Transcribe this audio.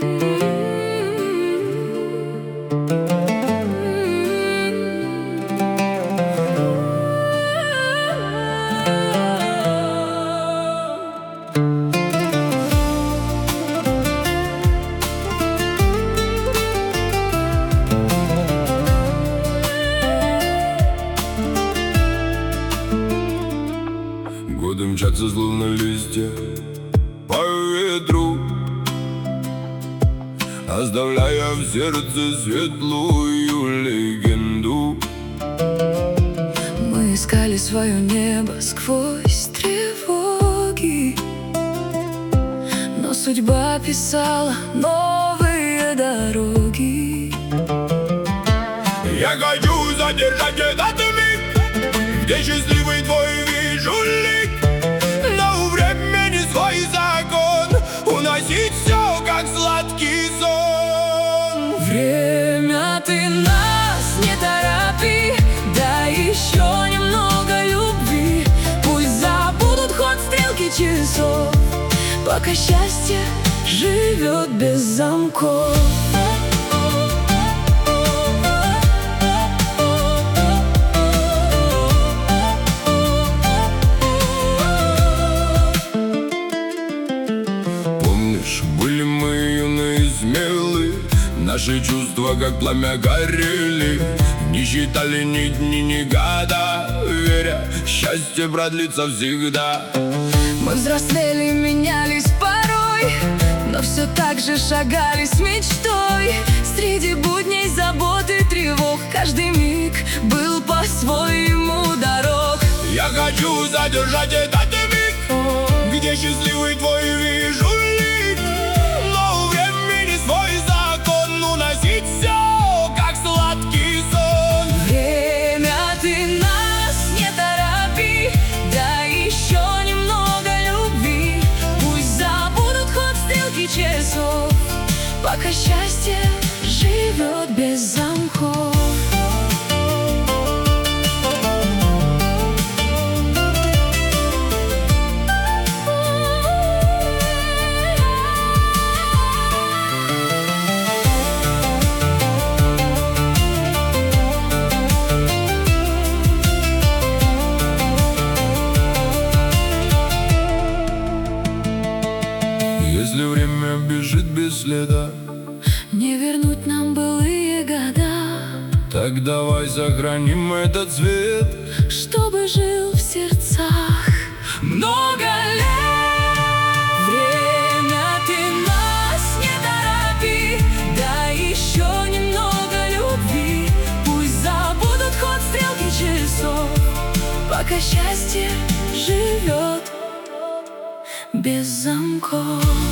Годы мчатся словно листья по ветру, оставляя в сердце светлую легенду. Мы искали свое небо сквозь тревоги, но судьба писала новые дороги. Я хочу задержать этот миг, где счастливый твой вижу лик, но у времени свой закон уносить все, как сладкий сон. Время, ты нас не торопи, дай еще немного любви. Пусть забудут ход стрелки часов, пока счастье живет без замков. Были мы юны и смелы, наши чувства как пламя горели. Не считали ни дни, ни года, веря, счастье продлится всегда. Мы взрослели, менялись порой, но все так же шагали с мечтой. Среди будней, забот и тревог каждый миг был по-своему дорог. Я хочу задержать этот миг, где счастливый твой вижу лик, но у времени свой закон уносить все, как сладкий сон. Время, ты нас не торопи, дай еще немного любви. Пусть забудут ход стрелки часов, пока счастье живет без замков. Если время бежит без следа, не вернуть нам былые года. так давай сохраним этот цвет, чтобы жил в сердцах много лет. Время, ты нас не торопи, дай еще немного любви. Пусть забудут ход стрелки часов, пока счастье живет без замков.